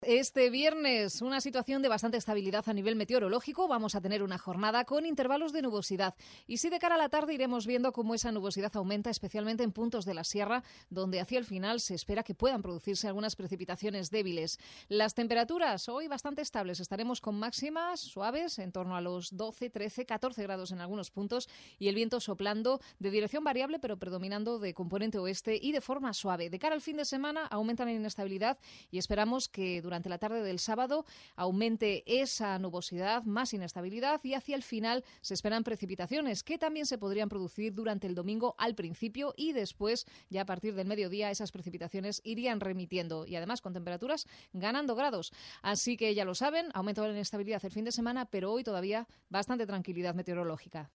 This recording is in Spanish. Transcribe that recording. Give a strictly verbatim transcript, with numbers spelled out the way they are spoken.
Este viernes, una situación de bastante estabilidad a nivel meteorológico. Vamos a tener una jornada con intervalos de nubosidad. Y sí, de cara a la tarde iremos viendo cómo esa nubosidad aumenta, especialmente en puntos de la sierra, donde hacia el final se espera que puedan producirse algunas precipitaciones débiles. Las temperaturas hoy bastante estables. Estaremos con máximas suaves, en torno a los doce, trece, catorce grados en algunos puntos, y el viento soplando de dirección variable, pero predominando de componente oeste y de forma suave. De cara al fin de semana, aumenta la inestabilidad y esperamos que durante Durante la tarde del sábado aumente esa nubosidad, más inestabilidad, y hacia el final se esperan precipitaciones que también se podrían producir durante el domingo al principio, y después, ya a partir del mediodía, esas precipitaciones irían remitiendo y además con temperaturas ganando grados. Así que ya lo saben, aumento de la inestabilidad el fin de semana, pero hoy todavía bastante tranquilidad meteorológica.